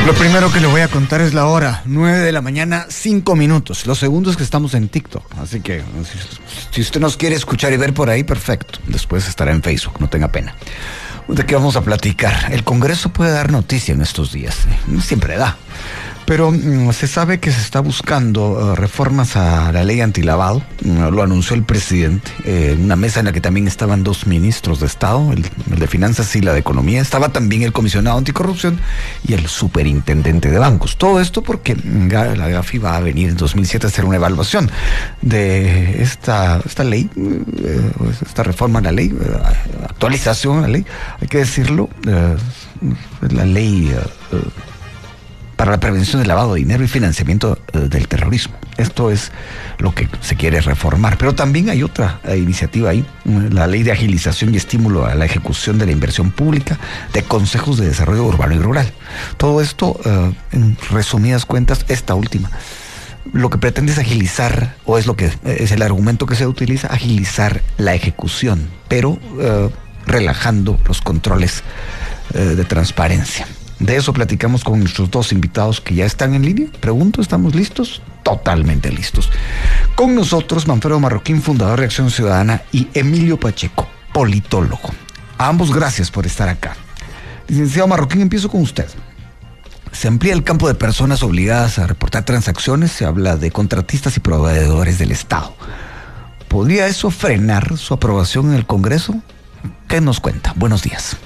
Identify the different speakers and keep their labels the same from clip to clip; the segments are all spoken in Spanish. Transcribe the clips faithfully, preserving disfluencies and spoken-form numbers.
Speaker 1: Lo primero que le voy a contar es la hora, nueve de la mañana, cinco minutos. Los segundos que estamos en TikTok, así que si, si usted nos quiere escuchar y ver por ahí, perfecto. Después estará en Facebook, no tenga pena. ¿De qué vamos a platicar? El Congreso puede dar noticia en estos días, siempre da. Pero mm, se sabe que se está buscando uh, reformas a la ley antilavado. Uh, lo anunció el presidente eh, en una mesa en la que también estaban dos ministros de Estado, el, el de Finanzas y la de Economía. Estaba también el comisionado anticorrupción y el superintendente de bancos. Todo esto porque mm, la Gafi va a venir en dos mil siete a hacer una evaluación de esta, esta ley, eh, esta reforma a la ley, eh, actualización a la ley, hay que decirlo, eh, la ley... Eh, para la prevención del lavado de dinero y financiamiento eh, del terrorismo. Esto es lo que se quiere reformar. Pero también hay otra eh, iniciativa ahí, la ley de agilización y estímulo a la ejecución de la inversión pública de consejos de desarrollo urbano y rural. Todo esto, eh, en resumidas cuentas, esta última, lo que pretende es agilizar, o es lo que es el argumento que se utiliza, agilizar la ejecución, pero eh, relajando los controles eh, de transparencia. De eso platicamos con nuestros dos invitados que ya están en línea. Pregunto, ¿estamos listos? Totalmente listos. Con nosotros, Manfredo Marroquín, fundador de Acción Ciudadana, y Emilio Pacheco, politólogo. A ambos gracias por estar acá. Licenciado Marroquín, empiezo con usted. Se amplía el campo de personas obligadas a reportar transacciones, se habla de contratistas y proveedores del Estado. ¿Podría eso frenar su aprobación en el Congreso? ¿Qué nos cuenta? Buenos días.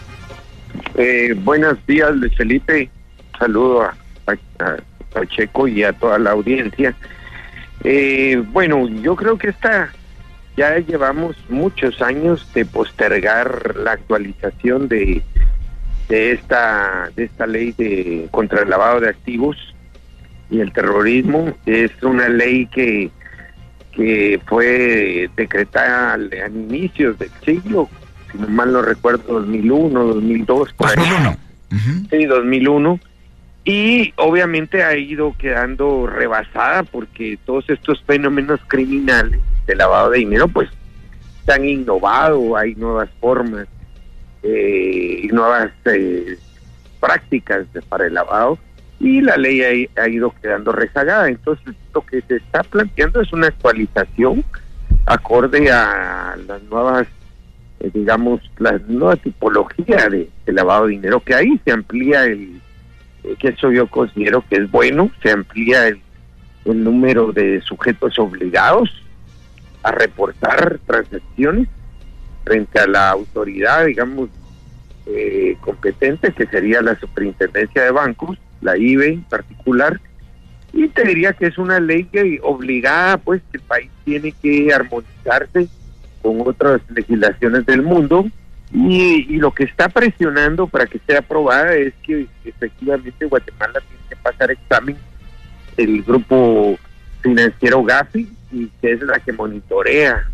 Speaker 2: Eh, buenos días, Luis Felipe. Saludo a, a, a Pacheco y a toda la audiencia. Eh, bueno, yo creo que esta ya llevamos muchos años de postergar la actualización de de esta de esta ley de contra el lavado de activos y el terrorismo. Es una ley que que fue decretada al, a inicios del siglo. Si no mal no recuerdo, dos mil uno, dos mil dos, por
Speaker 1: dos mil uno.
Speaker 2: Uh-huh. Sí, dos mil uno. Y obviamente ha ido quedando rebasada porque todos estos fenómenos criminales de lavado de dinero, pues, se han innovado, hay nuevas formas eh, y nuevas eh, prácticas de, para el lavado, y la ley ha, ha ido quedando rezagada. Entonces, lo que se está planteando es una actualización acorde a las nuevas digamos, la nueva tipología de, de lavado de dinero, que ahí se amplía el, eh, que eso yo considero que es bueno, se amplía el, el número de sujetos obligados a reportar transacciones frente a la autoridad, digamos, eh, competente, que sería la Superintendencia de Bancos, la I B E en particular, y te diría que es una ley que obligada, pues, que el país tiene que armonizarse con otras legislaciones del mundo, y, y lo que está presionando para que sea aprobada es que efectivamente Guatemala tiene que pasar examen el grupo financiero Gafi, y que es la que monitorea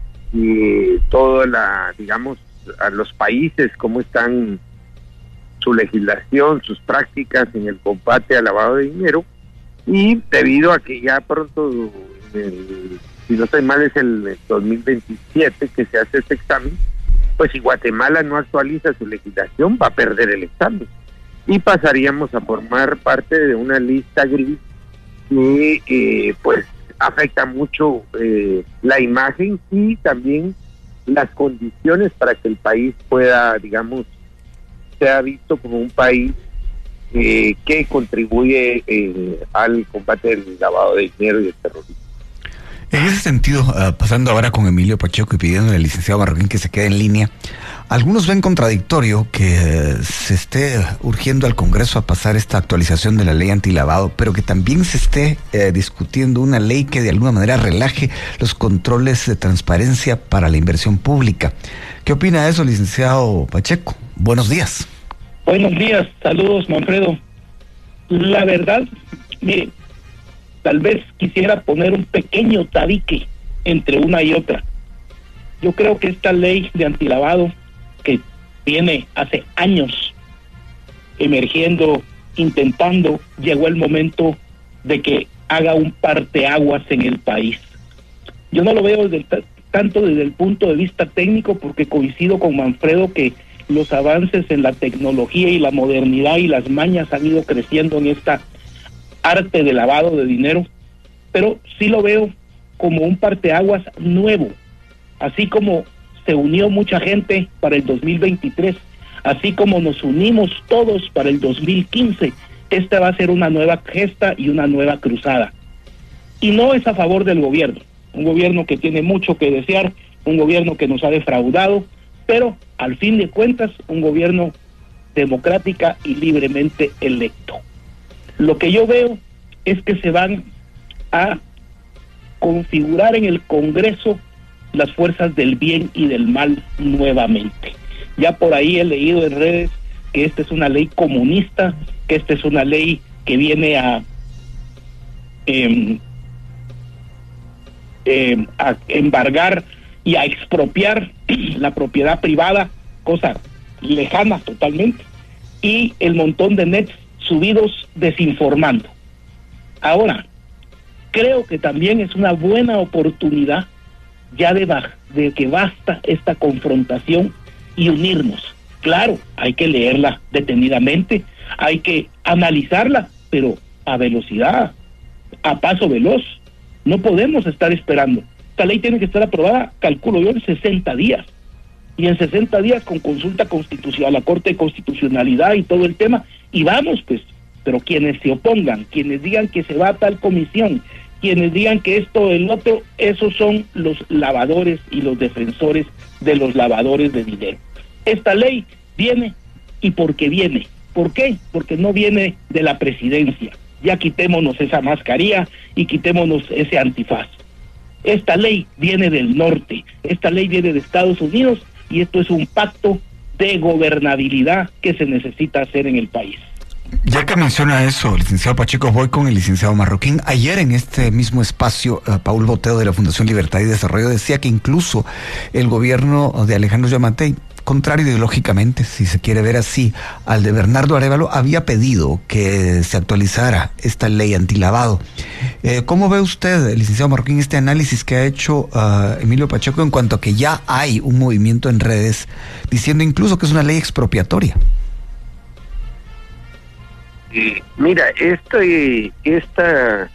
Speaker 2: y toda la, digamos, a los países cómo están su legislación, sus prácticas en el combate al lavado de dinero. Y debido a que ya pronto el si no estoy mal es el dos mil veintisiete que se hace este examen, pues si Guatemala no actualiza su legislación va a perder el examen y pasaríamos a formar parte de una lista gris que eh, pues afecta mucho eh, la imagen y también las condiciones para que el país pueda, digamos, sea visto como un país eh, que contribuye eh, al combate del lavado de dinero y el terrorismo.
Speaker 1: En ese sentido, uh, pasando ahora con Emilio Pacheco y pidiendo al licenciado Marroquín que se quede en línea, algunos ven contradictorio que uh, se esté urgiendo al Congreso a pasar esta actualización de la ley antilavado, pero que también se esté uh, discutiendo una ley que de alguna manera relaje los controles de transparencia para la inversión pública. ¿Qué opina de eso, licenciado Pacheco? Buenos días.
Speaker 3: Buenos días, saludos, Manfredo. La verdad, mire, tal vez quisiera poner un pequeño tabique entre una y otra. Yo creo que esta ley de antilavado, que viene hace años emergiendo, intentando, llegó el momento de que haga un parteaguas en el país. Yo no lo veo desde el, tanto desde el punto de vista técnico, porque coincido con Manfredo que los avances en la tecnología y la modernidad y las mañas han ido creciendo en esta arte de lavado de dinero, pero sí lo veo como un parteaguas nuevo, así como se unió mucha gente para el dos mil veintitrés, así como nos unimos todos para el dos mil quince, esta va a ser una nueva gesta y una nueva cruzada. Y no es a favor del gobierno, un gobierno que tiene mucho que desear, un gobierno que nos ha defraudado, pero al fin de cuentas un gobierno democrática y libremente electo. Lo que yo veo es que se van a configurar en el Congreso las fuerzas del bien y del mal nuevamente. Ya por ahí he leído en redes que esta es una ley comunista, que esta es una ley que viene a, eh, eh, a embargar y a expropiar la propiedad privada, cosa lejana totalmente, y el montón de nets subidos desinformando. Ahora, creo que también es una buena oportunidad ya de, de que basta esta confrontación y unirnos. Claro, hay que leerla detenidamente, hay que analizarla, pero a velocidad, a paso veloz. No podemos estar esperando. Esta ley tiene que estar aprobada, calculo yo, en sesenta días. Y en sesenta días con consulta constitucional, a la Corte de Constitucionalidad y todo el tema, y vamos pues, pero quienes se opongan, quienes digan que se va a tal comisión, quienes digan que esto o el otro, esos son los lavadores y los defensores de los lavadores de dinero. Esta ley viene y porque viene. ¿Por qué? Porque no viene de la presidencia. Ya quitémonos esa mascarilla y quitémonos ese antifaz. Esta ley viene del norte, esta ley viene de Estados Unidos y esto es un pacto de gobernabilidad que se necesita hacer en el país.
Speaker 1: Ya que menciona eso, licenciado Pacheco, voy con el licenciado Marroquín. Ayer en este mismo espacio, uh, Paul Boteo de la Fundación Libertad y Desarrollo decía que incluso el gobierno de Alejandro Yamatei, contrario ideológicamente, si se quiere ver así, al de Bernardo Arévalo, había pedido que se actualizara esta ley antilavado. Eh, ¿Cómo ve usted, licenciado Marroquín, este análisis que ha hecho uh, Emilio Pacheco en cuanto a que ya hay un movimiento en redes diciendo incluso que es una ley expropiatoria?
Speaker 2: Eh, mira, este, esta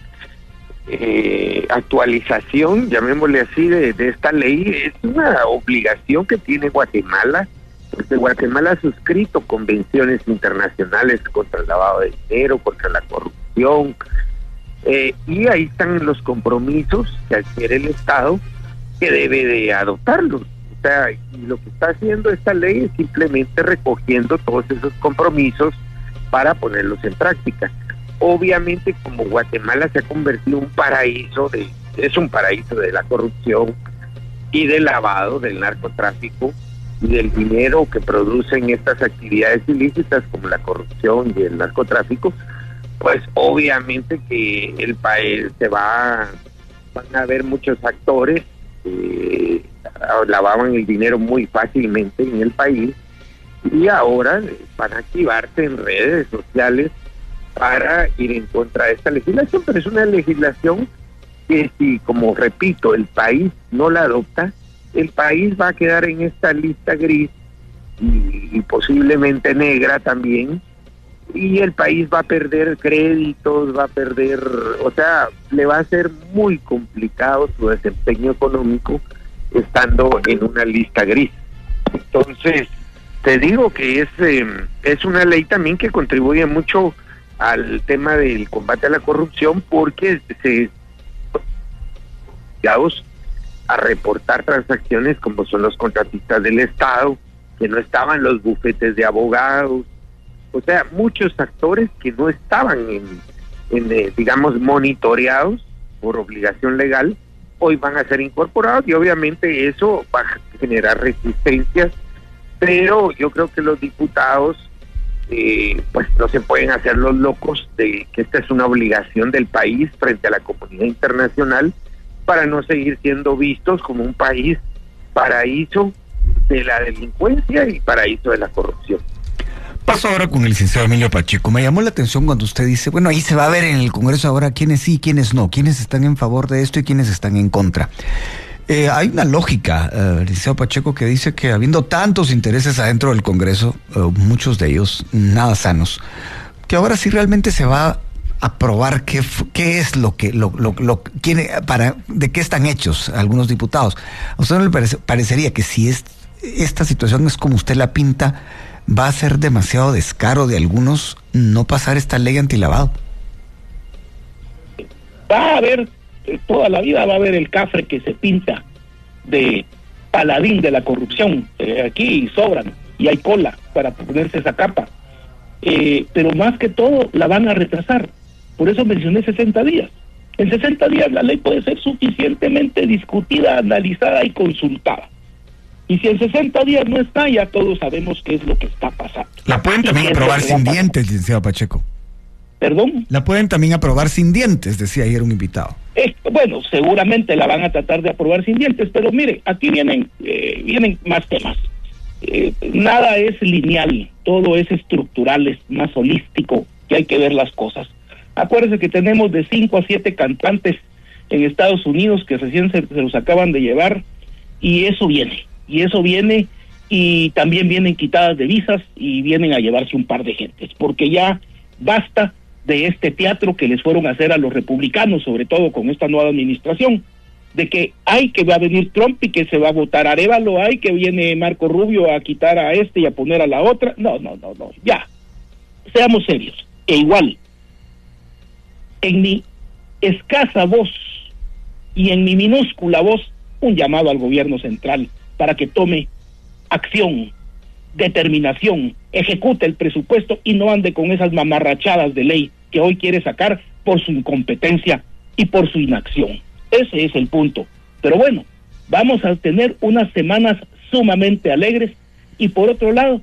Speaker 2: eh, actualización, llamémosle así, de, de esta ley es una obligación que tiene Guatemala, porque Guatemala ha suscrito convenciones internacionales contra el lavado de dinero, contra la corrupción, eh, y ahí están los compromisos que adquiere el Estado que debe de adoptarlos. O sea, y lo que está haciendo esta ley es simplemente recogiendo todos esos compromisos para ponerlos en práctica. Obviamente, como Guatemala se ha convertido en un paraíso de, es un paraíso de la corrupción y del lavado, del narcotráfico y del dinero que producen estas actividades ilícitas como la corrupción y el narcotráfico, pues obviamente que el país se va, van a haber muchos actores que lavaban el dinero muy fácilmente en el país, y ahora van a activarse en redes sociales para ir en contra de esta legislación, pero es una legislación que si, como repito, el país no la adopta, el país va a quedar en esta lista gris y, y posiblemente negra también, y el país va a perder créditos, va a perder, o sea, le va a ser muy complicado su desempeño económico estando en una lista gris. Entonces, te digo que es eh, es una ley también que contribuye mucho al tema del combate a la corrupción, porque se obligados a reportar transacciones como son los contratistas del Estado, que no estaban los bufetes de abogados, o sea, muchos actores que no estaban en, en eh, digamos, monitoreados por obligación legal, hoy van a ser incorporados, y obviamente eso va a generar resistencias. Pero yo creo que los diputados eh, pues no se pueden hacer los locos de que esta es una obligación del país frente a la comunidad internacional para no seguir siendo vistos como un país paraíso de la delincuencia y paraíso de la corrupción.
Speaker 1: Paso ahora con el licenciado Emilio Pacheco. Me llamó la atención cuando usted dice, bueno, ahí se va a ver en el Congreso ahora quiénes sí y quiénes no, quiénes están en favor de esto y quiénes están en contra. Eh, hay una lógica, eh, licenciado Pacheco, que dice que habiendo tantos intereses adentro del Congreso, eh, muchos de ellos nada sanos, que ahora sí realmente se va a probar qué, qué es lo que, lo, lo, lo, quién, para, de qué están hechos algunos diputados. ¿A usted no le parece, parecería que si es, esta situación es como usted la pinta, va a ser demasiado descaro de algunos no pasar esta ley antilavado?
Speaker 3: Va a haber, toda la vida va a haber el cafre que se pinta de paladín de la corrupción. Eh, aquí sobran y hay cola para ponerse esa capa. Eh, pero más que todo la van a retrasar. Por eso mencioné sesenta días. En sesenta días la ley puede ser suficientemente discutida, analizada y consultada. Y si en sesenta días no está, ya todos sabemos qué es lo que está pasando.
Speaker 1: La pueden también aprobar sin dientes, licenciado Pacheco.
Speaker 3: ¿Perdón?
Speaker 1: La pueden también aprobar sin dientes, decía ayer un invitado.
Speaker 3: Eh, bueno, seguramente la van a tratar de aprobar sin dientes, pero mire, aquí vienen, eh, vienen más temas. Eh, nada es lineal, todo es estructural, es más holístico, que hay que ver las cosas. Acuérdense que tenemos de cinco a siete cantantes en Estados Unidos que recién se, se los acaban de llevar, y eso viene, y eso viene, y también vienen quitadas de visas y vienen a llevarse un par de gentes, porque ya basta de este teatro que les fueron a hacer a los republicanos, sobre todo con esta nueva administración, de que hay que va a venir Trump y que se va a votar Arévalo, hay que viene Marco Rubio a quitar a este y a poner a la otra. No, no, no, no, ya, seamos serios. E igual, en mi escasa voz y en mi minúscula voz, un llamado al gobierno central para que tome acción, determinación, ejecute el presupuesto y no ande con esas mamarrachadas de ley que hoy quiere sacar por su incompetencia y por su inacción. Ese es el punto. Pero bueno, vamos a tener unas semanas sumamente alegres y por otro lado,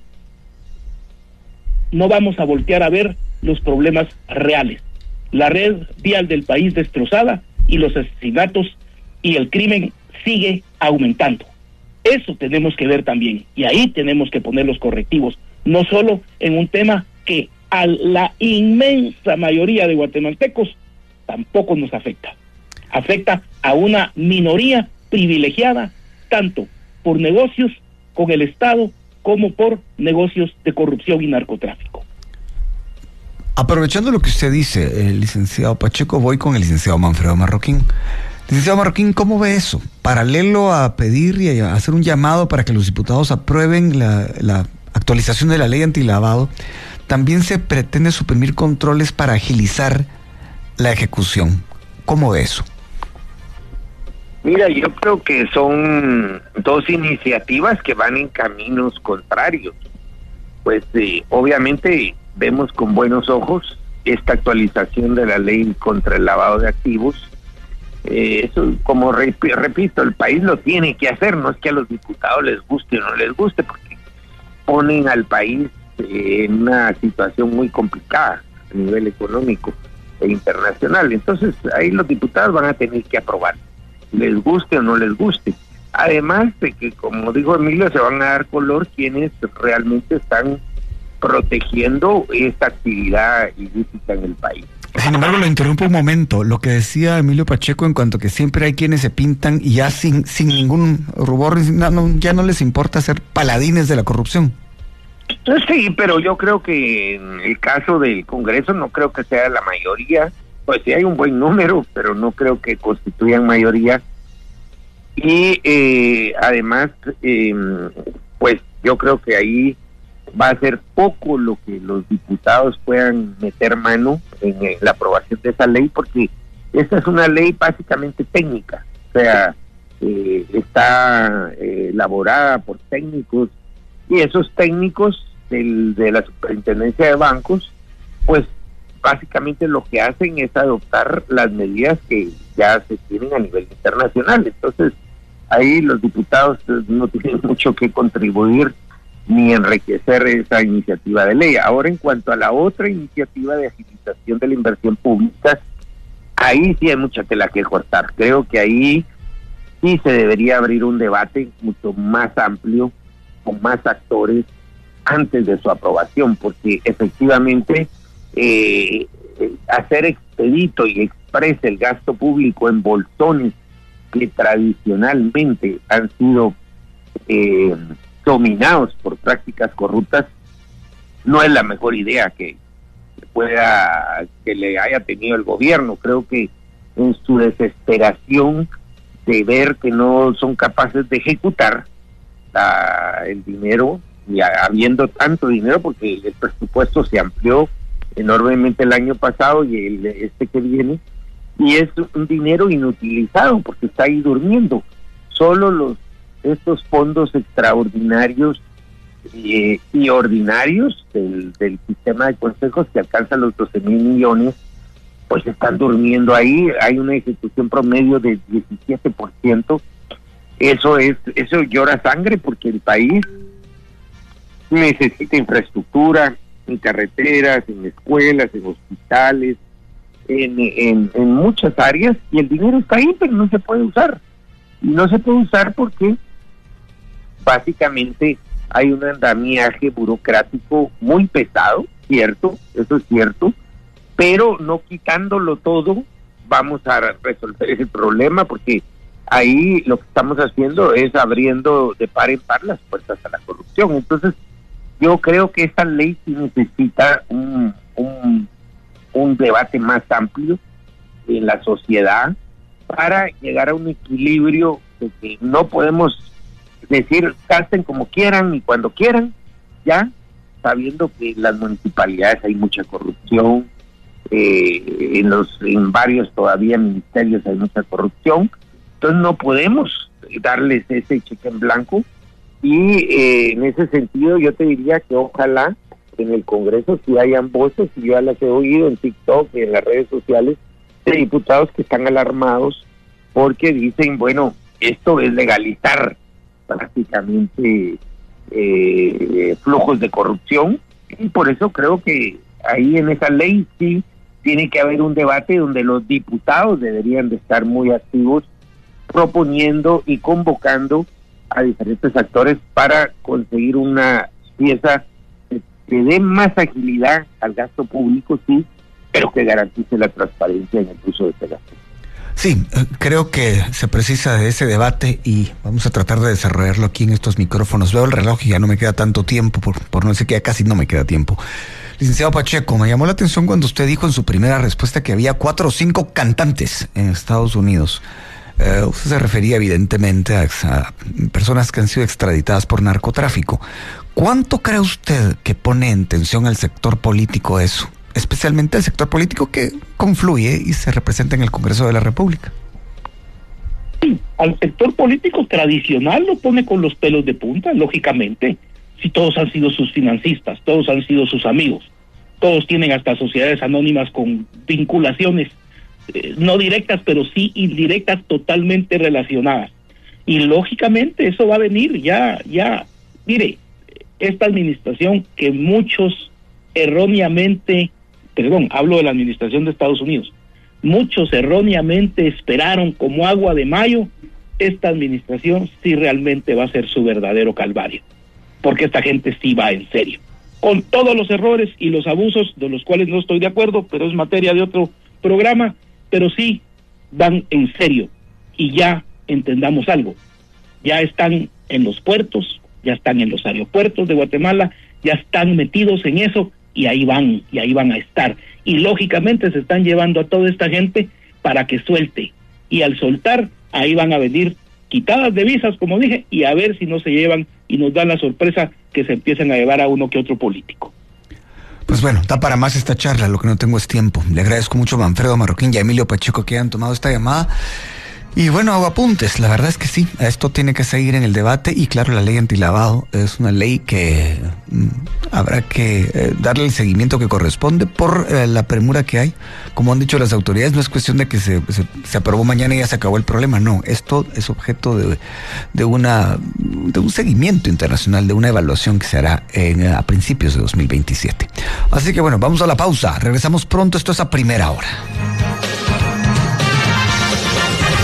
Speaker 3: no vamos a voltear a ver los problemas reales. La red vial del país destrozada y los asesinatos y el crimen sigue aumentando. Eso tenemos que ver también y ahí tenemos que poner los correctivos, no solo en un tema que a la inmensa mayoría de guatemaltecos tampoco nos afecta. Afecta a una minoría privilegiada, tanto por negocios con el Estado como por negocios de corrupción y narcotráfico.
Speaker 1: Aprovechando lo que usted dice, el licenciado Pacheco, voy con el licenciado Manfredo Marroquín. Licenciado Marroquín, ¿cómo ve eso? Paralelo a pedir y a hacer un llamado para que los diputados aprueben la, la actualización de la ley antilavado, también se pretende suprimir controles para agilizar la ejecución. ¿Cómo ve eso?
Speaker 2: Mira, yo creo que son dos iniciativas que van en caminos contrarios. Pues eh, obviamente vemos con buenos ojos esta actualización de la ley contra el lavado de activos. Eh, eso, como rep repito, el país lo tiene que hacer, no es que a los diputados les guste o no les guste, porque ponen al país eh, en una situación muy complicada a nivel económico e internacional. Entonces ahí los diputados van a tener que aprobar, les guste o no les guste. Además de que, como dijo Emilio, se van a dar color quienes realmente están protegiendo esta actividad ilícita en el país.
Speaker 1: Sin embargo, lo interrumpo un momento. Lo que decía Emilio Pacheco en cuanto que siempre hay quienes se pintan y ya sin, sin ningún rubor, no, no, ya no les importa ser paladines de la corrupción.
Speaker 2: Sí, pero yo creo que en el caso del Congreso no creo que sea la mayoría. Pues sí hay un buen número, pero no creo que constituyan mayoría. Y eh, además, eh, pues yo creo que ahí va a ser poco lo que los diputados puedan meter mano en, en la aprobación de esa ley, porque esta es una ley básicamente técnica, o sea, eh, está eh, elaborada por técnicos, y esos técnicos del, de la Superintendencia de Bancos, pues básicamente lo que hacen es adoptar las medidas que ya se tienen a nivel internacional. Entonces ahí los diputados no tienen mucho que contribuir ni enriquecer esa iniciativa de ley. Ahora, en cuanto a la otra iniciativa de agilización de la inversión pública, ahí sí hay mucha tela que cortar. Creo que ahí sí se debería abrir un debate mucho más amplio, con más actores, antes de su aprobación, porque efectivamente eh, hacer expedito y express el gasto público en bolsones que tradicionalmente han sido eh, dominados por prácticas corruptas, no es la mejor idea que pueda que le haya tenido el gobierno. Creo que en su desesperación de ver que no son capaces de ejecutar la, el dinero, y habiendo tanto dinero, porque el presupuesto se amplió enormemente el año pasado y el este que viene, y es un dinero inutilizado porque está ahí durmiendo. Solo los estos fondos extraordinarios eh, y ordinarios del, del sistema de consejos, que alcanzan los doce mil millones, pues están durmiendo ahí. Hay una ejecución promedio del diecisiete por ciento. Eso es, eso llora sangre, porque el país necesita infraestructura, en carreteras, en escuelas, en hospitales, en, en, en muchas áreas, y el dinero está ahí, pero no se puede usar. Y no se puede usar porque básicamente hay un andamiaje burocrático muy pesado, cierto, eso es cierto, pero no quitándolo todo vamos a resolver ese problema, porque ahí lo que estamos haciendo es abriendo de par en par las puertas a la corrupción. Entonces yo creo que esta ley sí necesita un, un, un debate más amplio en la sociedad para llegar a un equilibrio de que no podemos decir gasten como quieran y cuando quieran, ya sabiendo que en las municipalidades hay mucha corrupción, eh, en los en varios todavía ministerios hay mucha corrupción. Entonces no podemos darles ese cheque en blanco. Y eh, en ese sentido yo te diría que ojalá en el Congreso si hayan voces, y yo ya las he oído en TikTok y en las redes sociales, de diputados que están alarmados porque dicen, bueno, esto es legalizar prácticamente eh, flujos de corrupción, y por eso creo que ahí en esa ley sí tiene que haber un debate donde los diputados deberían de estar muy activos, proponiendo y convocando a diferentes actores para conseguir una pieza que dé más agilidad al gasto público, sí, pero que garantice la transparencia en el uso de este gasto.
Speaker 1: Sí, creo que se precisa de ese debate y vamos a tratar de desarrollarlo aquí en estos micrófonos. Veo el reloj y ya no me queda tanto tiempo, por, por no decir que ya casi no me queda tiempo. Licenciado Pacheco, me llamó la atención cuando usted dijo en su primera respuesta que había cuatro o cinco cantantes en Estados Unidos. Eh, usted se refería evidentemente a, a personas que han sido extraditadas por narcotráfico. ¿Cuánto cree usted que pone en tensión al sector político eso? Especialmente el sector político que confluye y se representa en el Congreso de la República.
Speaker 3: Sí, al sector político tradicional lo pone con los pelos de punta, lógicamente. Si todos han sido sus financistas, todos han sido sus amigos, todos tienen hasta sociedades anónimas con vinculaciones, eh, no directas, pero sí indirectas, totalmente relacionadas. Y lógicamente eso va a venir ya, ya, mire, esta administración que muchos erróneamente, perdón, hablo de la administración de Estados Unidos, muchos erróneamente esperaron como agua de mayo, esta administración sí realmente va a ser su verdadero calvario, porque esta gente sí va en serio, con todos los errores y los abusos de los cuales no estoy de acuerdo, pero es materia de otro programa, pero sí van en serio. Y ya entendamos algo, ya están en los puertos, ya están en los aeropuertos de Guatemala, ya están metidos en eso, y ahí van, y ahí van a estar. Y lógicamente se están llevando a toda esta gente para que suelte. Y al soltar, ahí van a venir quitadas de visas, como dije, y a ver si no se llevan y nos dan la sorpresa que se empiezan a llevar a uno que otro político.
Speaker 1: Pues bueno, da para más esta charla, lo que no tengo es tiempo. Le agradezco mucho a Manfredo Marroquín y a Emilio Pacheco que hayan tomado esta llamada. Y bueno, hago apuntes, la verdad es que sí, esto tiene que seguir en el debate y claro, la ley antilavado es una ley que mm, habrá que eh, darle el seguimiento que corresponde por eh, la premura que hay. Como han dicho las autoridades, no es cuestión de que se, se, se aprobó mañana y ya se acabó el problema, no, esto es objeto de, de, una, de un seguimiento internacional, de una evaluación que se hará en, a principios de dos mil veintisiete. Así que bueno, vamos a la pausa, regresamos pronto, esto es A Primera Hora.